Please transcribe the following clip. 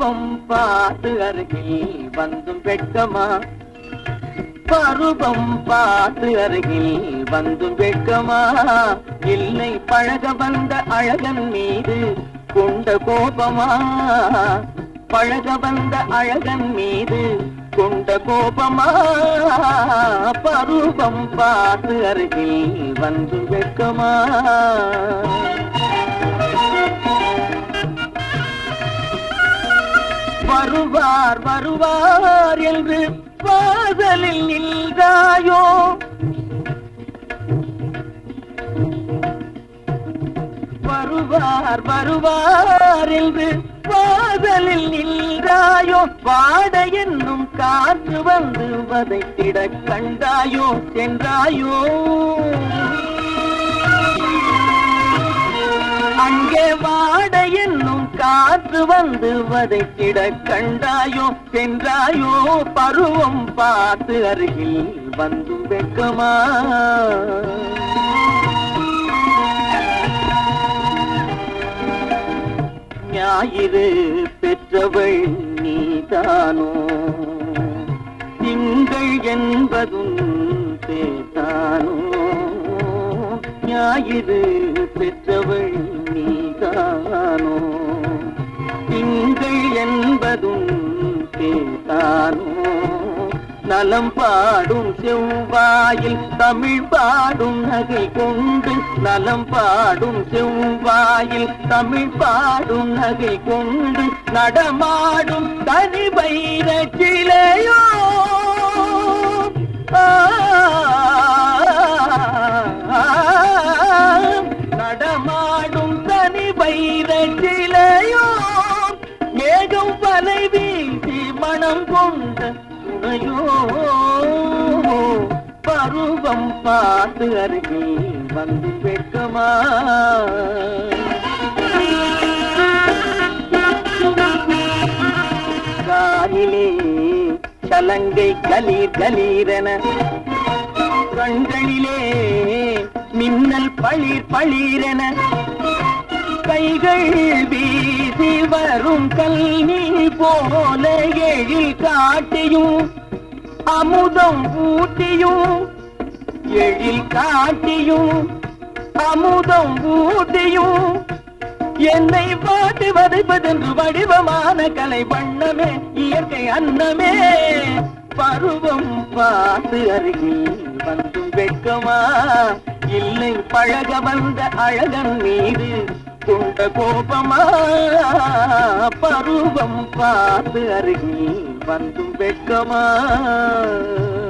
பருவம் பார்த்து அருகில் வந்தும் வெட்கமா? பருவம் பார்த்து அருகில் வந்தும் வெட்கமா? இல்லை பழக வந்த அழகன் மீது கொண்ட கோபமா? பழக வந்த அழகன் மீது கொண்ட கோபமா? பருவம் பார்த்து அருகில் வந்தும் வெட்கமா? வருவார் வருவார் என்று வாசலில் நின்றாயோ? வருவார் வருவார் என்று வாசலில் நின்றாயோ? வாட என்னும் காற்று வந்து வதைத்திட கண்டாயோ? சென்றாயோ? அங்கே வாட என்னும் காற்று வந்து வதைத்திட கண்டாயோ? சென்றாயோ? பருவம் பார்த்து அருகில் வந்தும் வெட்கமா? ஞாயிறு பெற்றவள் நீதானோ? திங்கள் என்பதும் பேதானோ? ஞாயிறு பெற்றவள் நீதானோ? திங்கள் என்பதும் பேதானோ? நலம் பாடும் செவ்வாயில் தமிழ் பாடும் நகை கொண்டு, நலம் பாடும் செவ்வாயில் தமிழ் பாடும் நகை கொண்டு நடமாடும் தனி வைர சிலையோ? நடமாடும் தனி வைர சிலையோ? மேகம் வலை வீசி மனம் கொண்ட துணையோ? பருவம் பார்த்து அருகில் வந்து வெட்கமா? காலிலே சலங்கை கலீர் கலீரென, கண்களிலே மின்னல் பளிர் பளிரென, கைகள் வீசி வரும் கல்நீர் போல எழில் காட்டியும் அமுதம் ஊட்டியும், எழில் காட்டியும் அமுதம் ஊட்டியும் என்னை பாட்டு வதைப்பதென்று வடிவமான கலை வண்ணமே, இயற்கை அன்னமே. பருவம் பார்த்து அருகில் வந்தும் வெட்கமா? இல்லை பழக வந்த அழகன் மீது கொண்ட கோபமா? பருவம் பார்த்து அருகில் வந்தும் வெட்கமா?